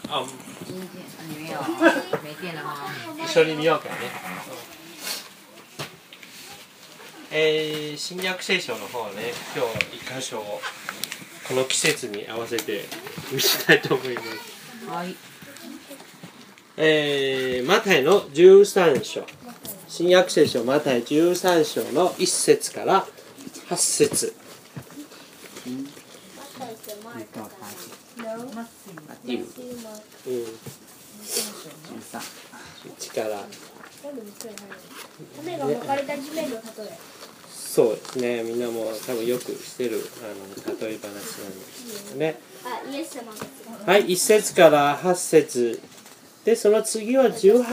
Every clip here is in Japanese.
あ、 今天你没有，没电了吗？ 一緒に見ようかね。新約聖書の方ね、今日一箇所をこの季節に合わせて見したいと思います。 はい。 マタイの13章、新約聖書マタイ13章の1節から8節。1から種がまかれた地面の例え。 そうですね、みんなも多分よく知ってる例え話なんですけどね。 イエス様。 はい、1節から8節で、その次は18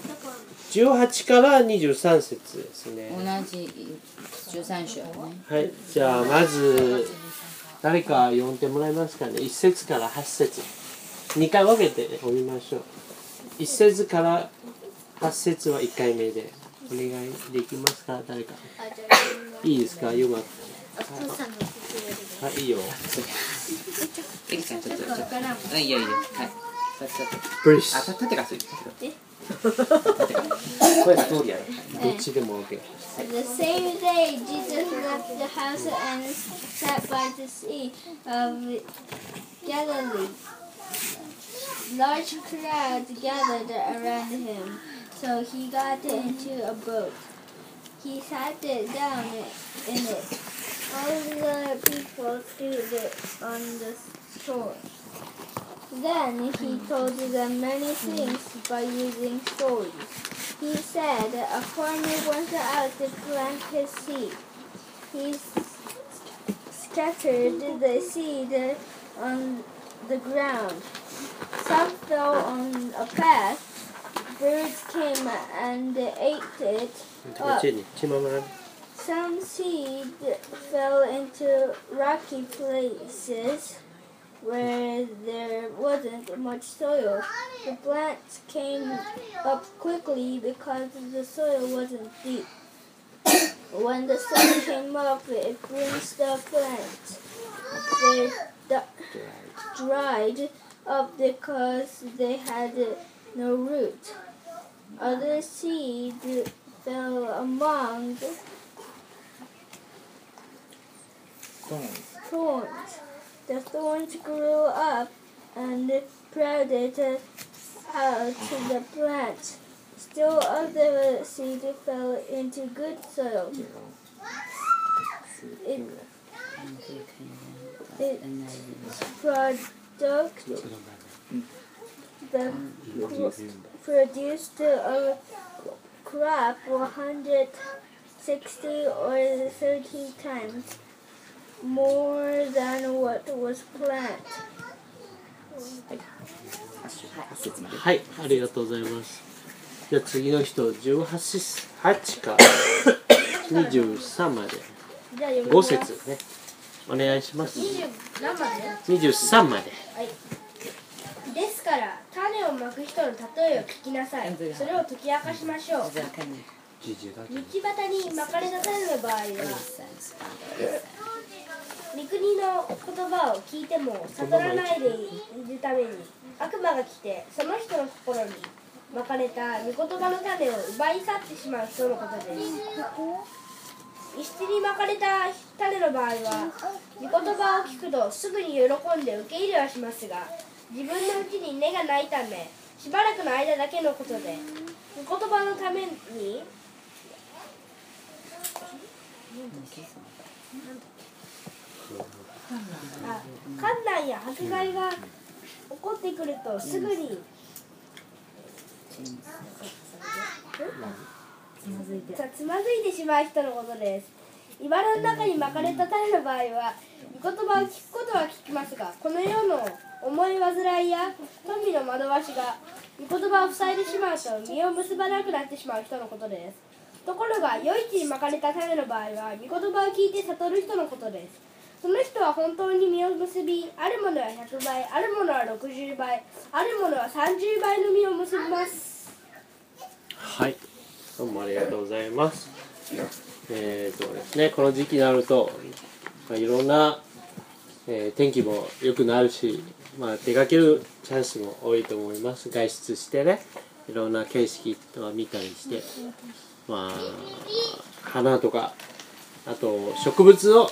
から23節ですね。 同じ13章ね。 はい、じゃあまず誰か読んでもらえますかね。1節から8節2回分けて読みましょう。1節から8節は1回目でお願いできますか、誰か。いいですか、読まはい、いいよ。 エリちゃんちょっといいよいいよ。はい。 ブリッシュ。 縦がついてる。声が通るやろ。 どっちでも OK。 The same day, Jesus left the house and sat by the sea of Galilee. Large crowds gathered around him, so he got into a boat. He sat down in it. All the people stood on the shore. Then he told them many things by using stories. He said, a farmer went out to plant his seed. He scattered the seed on the ground. Some fell on a path. Birds came and ate it up. Some seed fell into rocky places where there wasn't much soil. The plants came up quickly because the soil wasn't deep. When the sun came up, it bruised the plants. They dried up because they had no root. Other seed fell among thorns. The thorns grew up and crowded out the plants. Still other seed fell into good soil. Produced a crop 160 or 30 times more than what was planted. はい、ありがとうございます。じゃあ次の人、18から23まで5節ね、お願いします。23まで。 はい。ですから種をまく人の例えを聞きなさい。それを解き明かしましょう。道端にまかれた種の場合は、御国の言葉を聞いても悟らないでいるために、悪魔が来てその人の心にまかれた御言葉の種を奪い去ってしまう人のことです。石にまかれた種の場合は、御言葉を聞くとすぐに喜んで受け入れはしますが、自分のうちに根がないため、しばらくの間だけのことで、御言葉のために困難や迫害が起こってくるとすぐにつまずいてしまう人のことです。茨の中にまかれた種の場合は、御言葉を聞くことは聞きますが、この世の思い煩いや富の惑わしが御言葉を塞いでしまうと実を結ばなくなってしまう人のことです。ところが良い地にまかれた種の場合は、御言葉を聞いて悟る人のことです。その人は本当に実を結び、あるものは100倍、あるものは60倍、あるものは30倍の実を結びます。 はい、どうもありがとうございます。ですね、この時期になると、いろんな天気も良くなるし、出かけるチャンスも多いと思います。外出してね、いろんな景色とか見たりして、花とか、あと植物を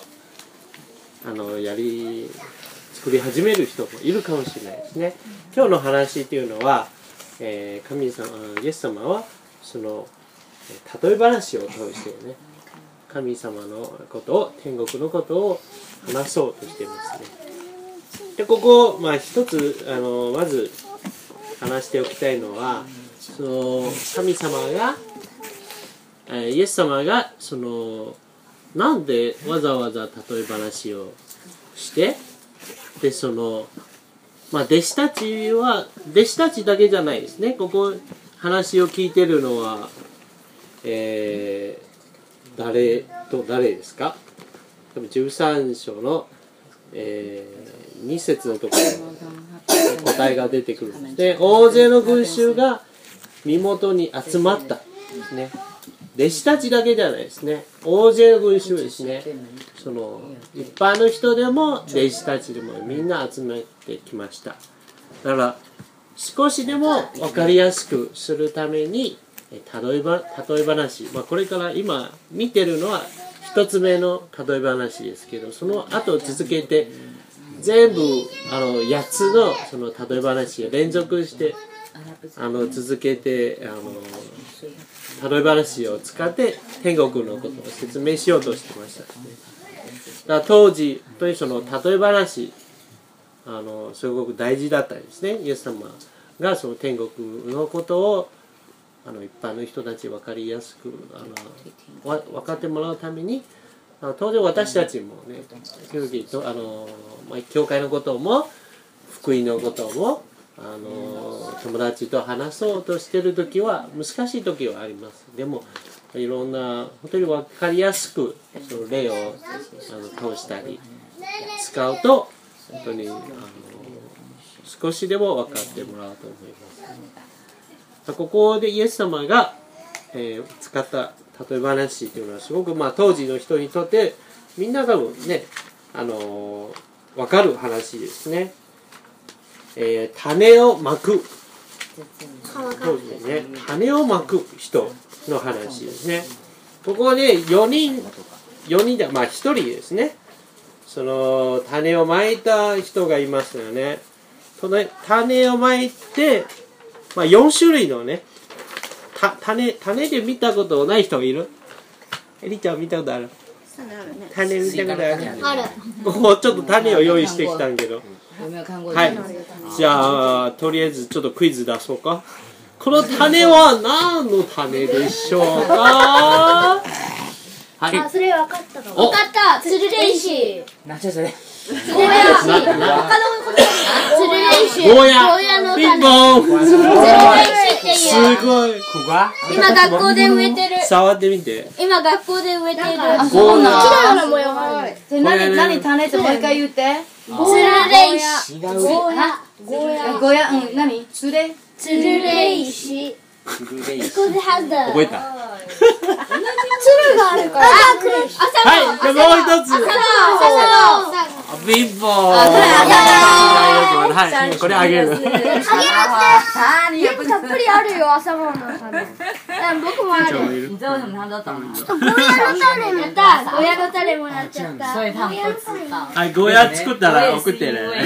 作り始める人もいるかもしれないですね。今日の話っていうのは、神様、イエス様はその例え話を通してね、神様のことを、天国のことを話そうとしていますね。で、ここ一つまず話しておきたいのは、その神様がイエス様がなんでわざわざ例え話をしてで弟子たちだけじゃないですね。ここ話を聞いてるのは、誰ですか？13章の、2節のところに答えが出てくるんです。で、大勢の群衆が身元に集まったですね。弟子たちだけじゃないですね。大勢の群衆ですね。一般の人でも弟子たちでもみんな集めてきました。だから少しでも分かりやすくするために例え話、これから今見てるのは一つ目の例え話ですけど、その後続けて全部8つの例え話を連続して続けて例え話を使って天国のことを説明しようとしてました、ね。だから当時例え話すごく大事だったんですね。イエス様がその天国のことを一般の人たち分かりやすく分かってもらうために、当然私たちもね、教会のことも福音のことも友達と話そうとしてる時は難しい時はあります。でもいろんな本当に分かりやすくその例を通したり使うと本当に少しでも分かってもらうと思います。ここでイエス様が、使った例え話というのはすごく当時の人にとってみんな多分ね分かる話ですね。種をまく当時ね、種をまく人の話ですね。ここで4人で1人ですね。その種をまいた人がいますよね。その種をまいて4種類のね種で見たことない人いる？エリちゃん見たことある？種見たことある？ここちょっと種を用意してきたんけど、はい、じゃあとりあえずちょっとクイズ出そうか。この種は何の種でしょうか？はい、 それ分かったかも。分かった。つるれ石。 なんじゃそれ。 つるれ石。ゴーヤの種。 ピンポン。 つるれ石っていう。 すごい。 今学校で植えてる。 触ってみて。 今学校で植えてる。 ゴーヤ。 綺麗な模様がある。 何種ってもう一回言って。 つるれ石。 ゴーヤ、何？つるれ石。 覚えた。 鶴があるから。 はい、じゃあもう一つ。ピンポーン。はい、これあげる。 たっぷりあるよ、朝ごはんの種。僕もある。ゴーヤの種また、ゴーヤの種もらっちゃった。 はい、ゴーヤ作ったら送ってね。 ゴー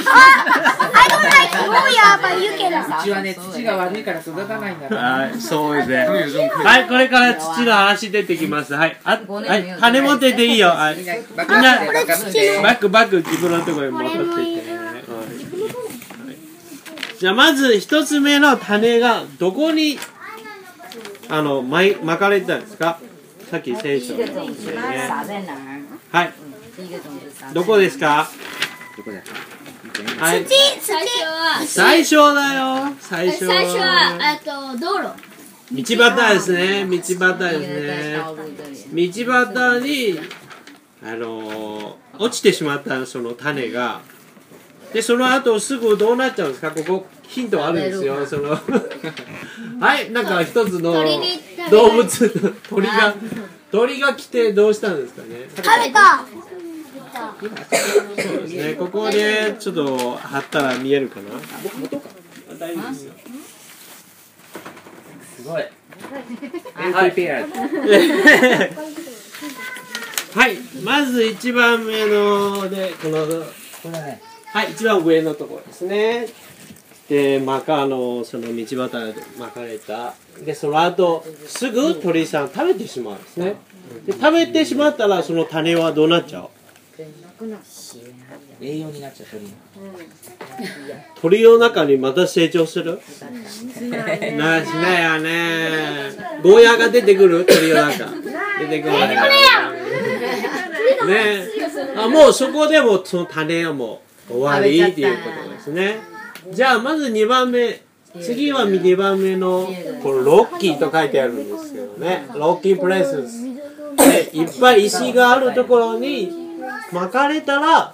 ヤは言うけど。 うちはね、土が悪いから育たないんだから。 はい、そうですね。はい、これから土の話出てきます。はい、種持ってていいよ。はい、みんなバック自分のところに持ってってね。じゃあまず一つ目の種がどこにまかれたんですか？さっき聖書のね。はい。どこですか？はい。最初だよ。最初は道路。 道端ですね。道端ですね。道端に落ちてしまったその種が。でその後すぐどうなっちゃうんですか？ここヒントあるんですよ。はい、なんか一つの動物鳥が来てどうしたんですかね？ 食べた。 そうですね。ここでちょっと貼ったら見えるかな。大丈夫ですよ。 すごい。 はい、まず一番目のでこのこれだね。 はい、一番上のところですね。で、その道端で巻かれた。で、その後すぐ鳥さん食べてしまうんですね。で、食べてしまったらその種はどうなっちゃう？ 栄養になっちゃう鳥の。 鳥の中にまた成長する？しないよね。ゴーヤが出てくる鳥の中。出てくるね。もうそこでもその種はもう終わりっていうことですね。じゃあまず2番目。次は2番目のこのロッキーと書いてあるんですけどね。ロッキープレイス。いっぱい石があるところに巻かれたら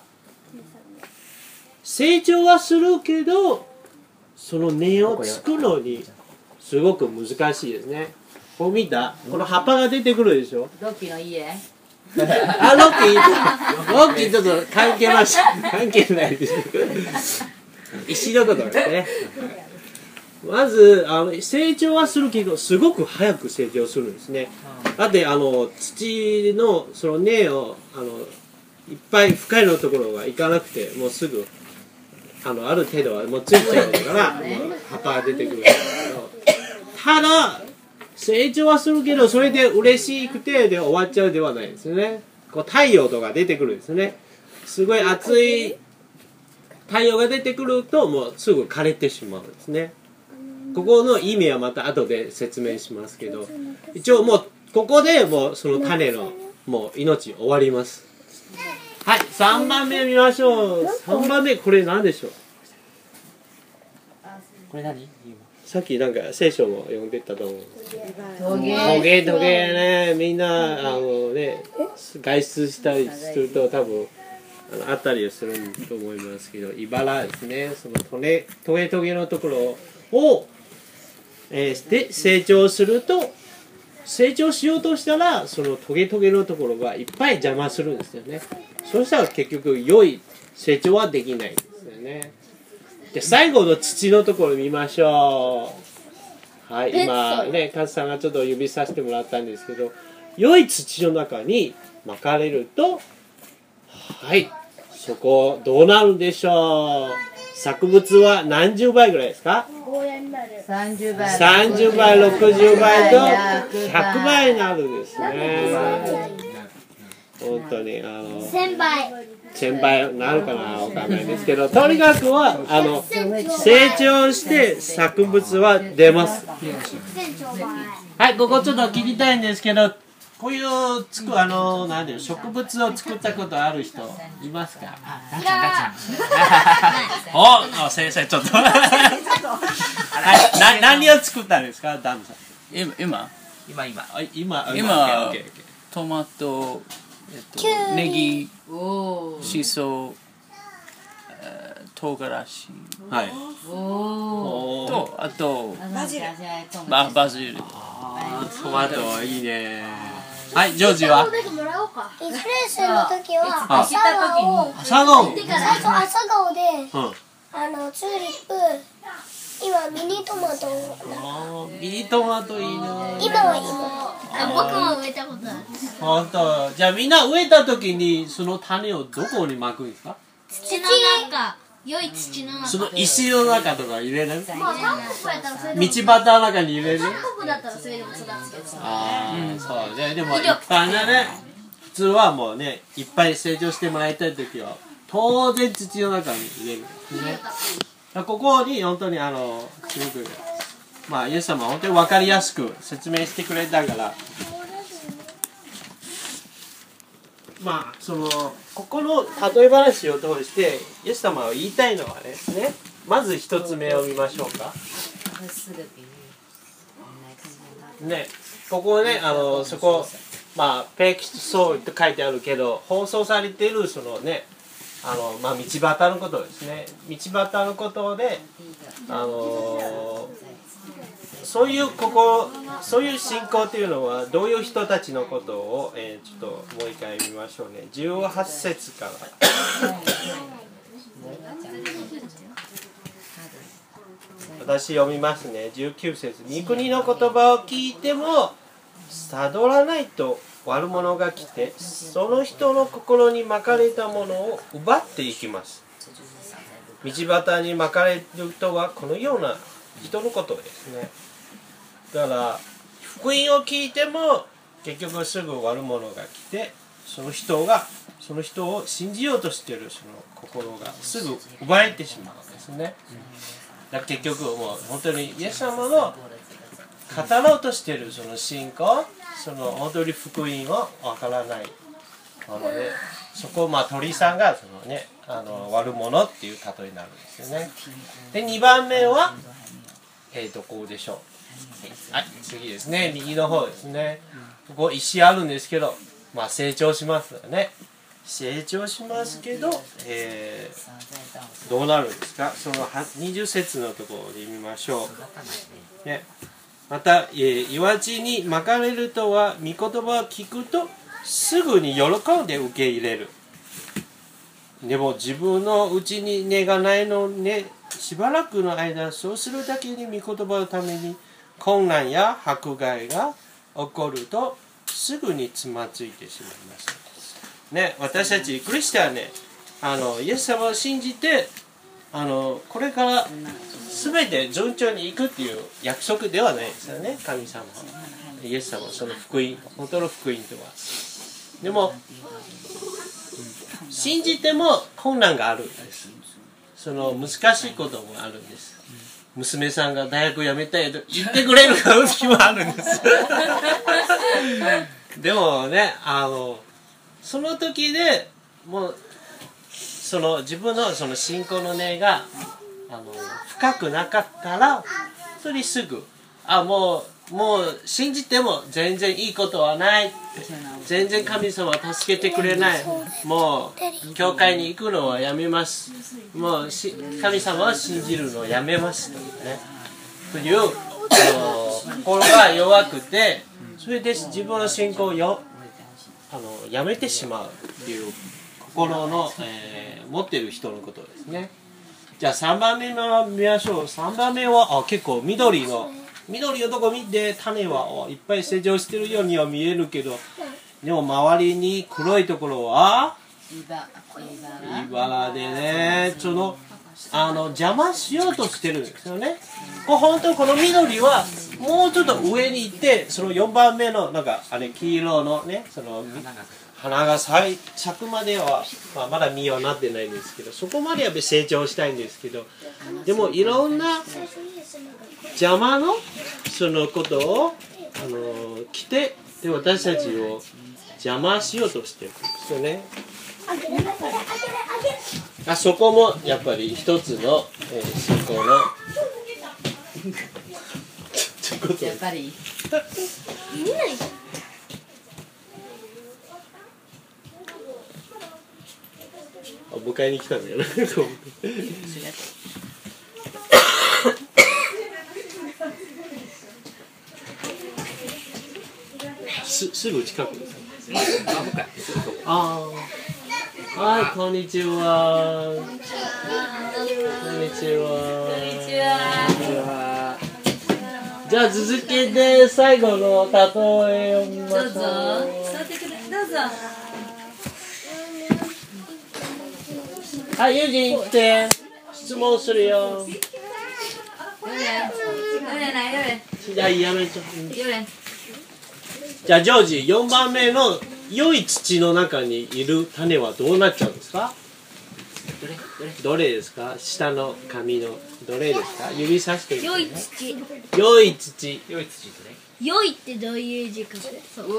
成長はするけどその根を作るのにすごく難しいですね。こう見た？この葉っぱが出てくるでしょ。 ロッキーの家。 ロッキーちょっと関係ないです。石のことですね。まず成長はするけどすごく早く成長するんですね。だって土のその根をいっぱい深いのところは行かなくてもうすぐある程度はもうついちゃうから葉っぱが出てくるんですけど、ただ成長はするけどそれで嬉しくてで終わっちゃうではないですね。こう太陽とか出てくるんですね。すごい暑い太陽が出てくるともうすぐ枯れてしまうんですね。ここの意味はまた後で説明しますけど、一応もうここでもうその種のもう命終わります。はい、3番目見ましょう。3番目これ何でしょう？ これ何？ さっきなんか聖書も読んでたと思うんですけど。 トゲね、みんな外出したりすると多分あったりすると思いますけど、茨ですね。そのトゲのところをで成長すると成長しようとしたらそのトゲのところがいっぱい邪魔するんですよね。そうしたら結局良い成長はできないんですよね。で最後の土のところ見ましょう。はい、今ねカズさんがちょっと指さしてもらったんですけど、良い土の中に巻かれるとはいそこどうなるでしょう？作物は何十倍ぐらいですか？30倍、60倍と100倍になるんですね。本当に1000倍になるかなわかんないですけど、とにかくは成長して作物は出ます。はい、ここちょっと聞きたいんですけど、こういうなんていう植物を作ったことある人いますか？お、先生ちょっとはい、何を作ったんですか、ダムさん？ 今トマト、ネギ、シソ、唐辛子、 はい。 とあとバジル。 トマトいいね。はい、ジョージは？ リフレッシュの時は朝顔。 最初朝顔で、チューリップ、今ミニトマト。 ミニトマトいいね。 今僕も植えたことある。 本当。じゃあみんな植えた時にその種をどこにまくんですか？ 土の中、良い土の中。 その石の中とか入れる？ まあタンポポやったらそれで道端の中に入れる？ タンポポだったらそれでも育つけど。 そうね。でも一般なね、普通はもうね、いっぱい成長してもらいたい時は当然土の中に入れるんですね。ここに本当にすごくイエス様は本当に分かりやすく説明してくれたから、ここの例え話を通してイエス様は言いたいのはですね、まず一つ目を見ましょうか。ね、ここねそこペクソーと書いてあるけど放送されているそのね道端のことですね。道端のことでそういう信仰というのはどういう人たちのことを、ちょっともう一回見ましょうね。18節から。私読みますね。19節。御国の言葉を聞いても悟らないと悪者が来て、その人の心にまかれたものを奪っていきます。道端にまかれるとはこのような人のことですね。だから福音を聞いても結局すぐ悪者が来て、その人を信じようとしているその心がすぐ奪われてしまうんですね。だから結局もう本当にイエス様の語ろうとしているその信仰、その本当に福音をわからないので、そこを鳥さんがその、ね、悪者っていう例えになるんですよね。で2番目はどこでしょう。はい、次ですね。右の方ですね。ここ石あるんですけど、成長しますよね。成長しますけど、どうなるんですか。その20節のところで見ましょう。ね、また、岩地にまかれるとは、御言葉を聞くとすぐに喜んで受け入れる。でも自分のうちに根がないのね、しばらくの間そうするだけに御言葉のために困難や迫害が起こるとすぐにつまずいてしまいます、ね、私たちクリスチャンね、イエス様を信じてこれから全て順調にいくっていう約束ではないですよね。神様はイエス様はその福音、本当の福音とは。でも信じても困難があるんです。その難しいこともあるんです。娘さんが大学辞めたいと言ってくれる時もあるんですでもね、その時でもうその自分のその信仰の根が深くなかったら、それすぐもう信じても全然いいことはない、全然神様は助けてくれない、もう教会に行くのはやめます、もう神様は信じるのをやめますというね、という心が弱くて、それで自分の信仰をやめてしまうっていう心の、持っている人のことですね。じゃあ3番目を見ましょう。3番目は結構緑のとこ見て、種はいっぱい成長してるようには見えるけど、でも周りに黒いところは茨でね、その邪魔しようとしてるんですよね。本当この緑はもうちょっと上に行って、その4番目の黄色のね、その花が咲くまでは、まだ実はなってないんですけど、そこまでやっぱり成長したいんですけど、でもいろんな邪魔のそのことを来て、で私たちを邪魔しようとしてるんですよね。そこもやっぱり一つの、信仰のやっぱり迎えに来たんだよねすぐ近くです。はい、こんにちは。こんにちは。じゃあ続けて最後の例えを見ましょう。 どうぞ。 はい、ユージン来て質問するよ。じゃあやめちゃう。じゃあジョージ、4番目の良い土の中にいる種はどうなっちゃうんですか？どれですか？下の紙のどれですか？指さしてみて、ね。良い土。 良いってどういう字か。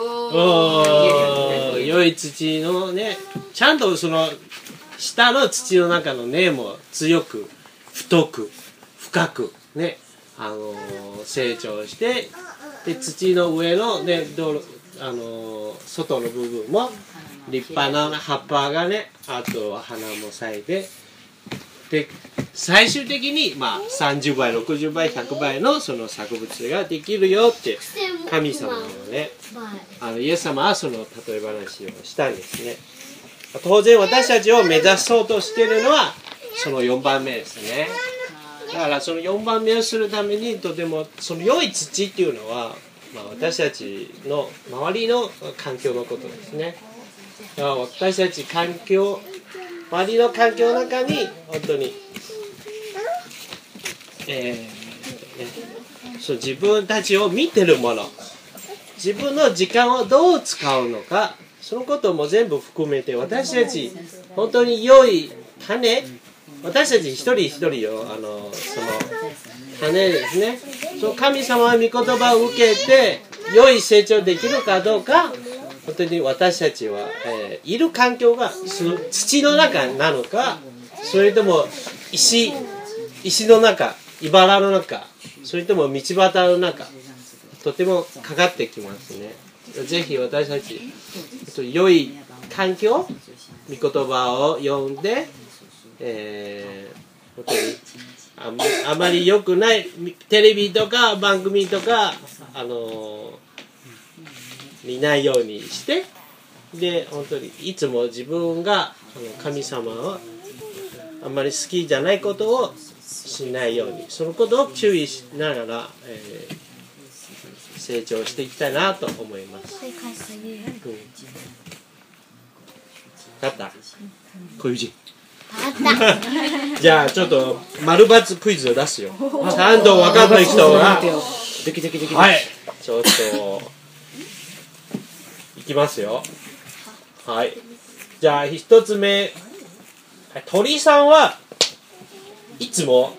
良い土のね、ちゃんとその下の土の中の根も強く太く深くね、成長して、で土の上のね、外の部分も立派な葉っぱがね、あと花も咲いてで最終的に、30倍60倍100倍のその作物ができるよって神様のね、イエス様はその例え話をしたんですね。当然私たちを目指そうとしているのはその4番目ですね。だからその4番目をするためにとてもその良い土っていうのは、私たちの周りの環境のことですね。だから私たち周りの環境の中に本当に、そう自分たちを見てるもの、自分の時間をどう使うのか、そのことも全部含めて私たち本当に良い種、私たち一人一人をその種ですね、その神様の御言葉を受けて良い成長できるかどうか、本当に私たちは、いる環境がその土の中なのか、それとも石の中、茨の中、それとも道端の中、とてもかかってきますね。ぜひ私たち良い環境、御言葉を読んで、本当にあまり良くないテレビとか番組とか見ないようにして、で本当にいつも自分が神様をあんまり好きじゃないことをしないように、そのことを注意しながら、成長していきたいなと思います。だった小友人じゃあちょっと丸×クイズを出すよ。ちゃんと分かった人ははい、ちょっといきますよ。はい、じゃあ一つ目、鳥さんはいつも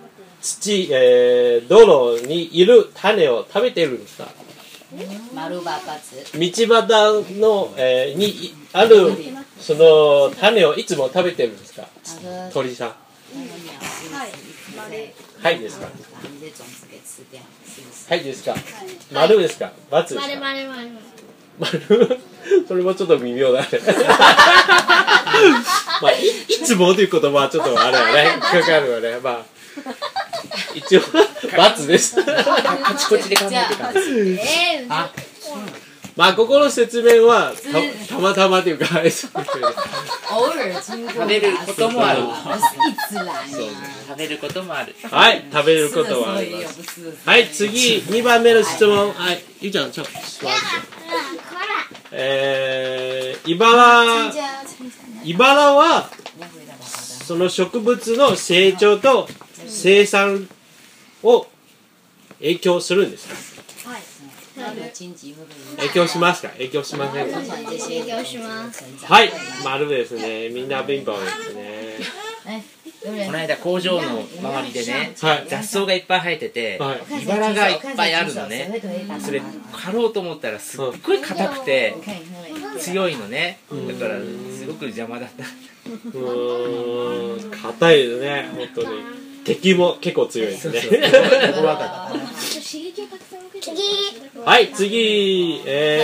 道路にいる種を食べてるんですか？ 丸ば×。 道端の、にあるその種をいつも食べてるんですか？鳥さん。はいですか？はいですか？丸ですか？×ですか？丸それもちょっと微妙だねいつもという言葉はちょっとあれよね、かかるよね。一応×です。 カチコチで考えてたんです。 ここの説明はたまたまというか食べることもある。食べることもある。 はい、食べることはあります。はい、次2番目の質問。はい、ゆうちゃんちょっと座って。茨はその植物の成長と生産を影響するんですか？影響しますか？影響しませんか？ 影響します。 はい、丸ですね。みんなピンポンですね。 この間工場の周りでね、雑草がいっぱい生えてて、茨がいっぱいあるのね。それ刈ろうと思ったらすっごい硬くて強いのね。だからすごく邪魔だった。 硬いですね、本当に。敵も結構強いですね。はい、次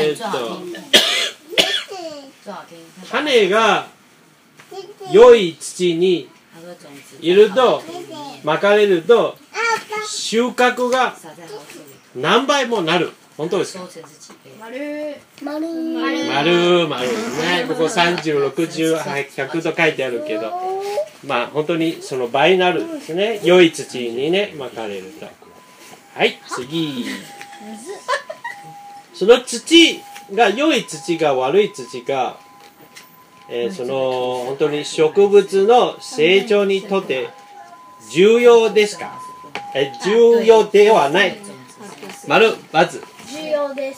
種が良い土にいるとまかれると収穫が何倍もなる。本当ですか？丸ですね。ここ30、60、100と書いてあるけど、本当にその倍になるんですね。良い土にねまかれると。はい、次。その土が良い土か悪い土か、その本当に植物の成長にとって重要ですか？重要ではない。丸×。 重要です。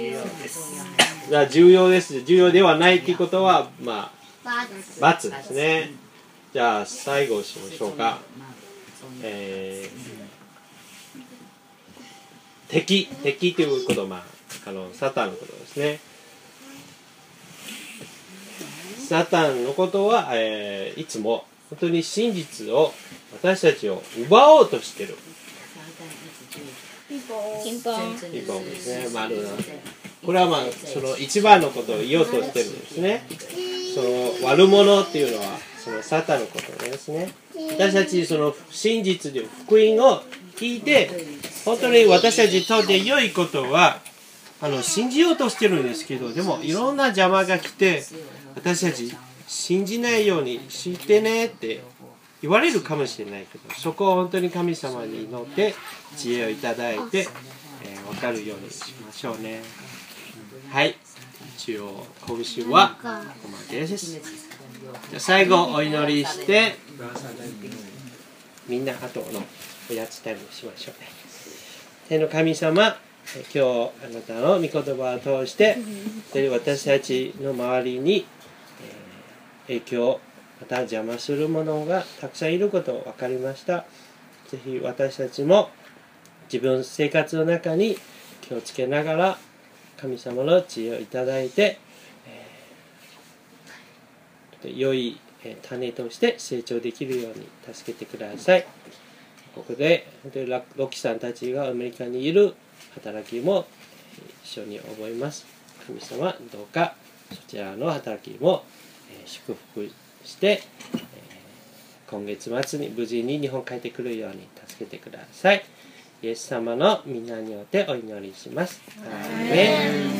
重要です。重要ではないということは×ですね。じゃあ最後しましょうか。敵ということはサタンのことですね。サタンのことは、いつも本当に真実を私たちを奪おうとしている。 ピンポンですね。これはその一番のことを言おうとしてるんですね。その悪者っていうのはそのサタンのことですね。 私たちその真実で福音を聞いて、本当に私たちにとって良いことは信じようとしてるんですけど、でもいろんな邪魔が来て、私たち信じないようにしてねって言われるかもしれないけど、そこを本当に神様に祈って知恵をいただいて、分かるようにしましょうね。はい、一応拳はここまでです。じゃあ最後お祈りして、みんな後のおやつタイムしましょうね。天の神様、今日あなたの御言葉を通して私たちの周りに影響、また邪魔するものがたくさんいることを分かりました。ぜひ私たちも自分の生活の中に気をつけながら神様の知恵をいただいて、良い種として成長できるように助けてください。ここでロキさんたちがアメリカにいる働きも一緒に覚えます。神様、どうかそちらの働きも祝福して、今月末に無事に日本帰ってくるように助けてください。イエス様の皆によってお祈りします。アーメン。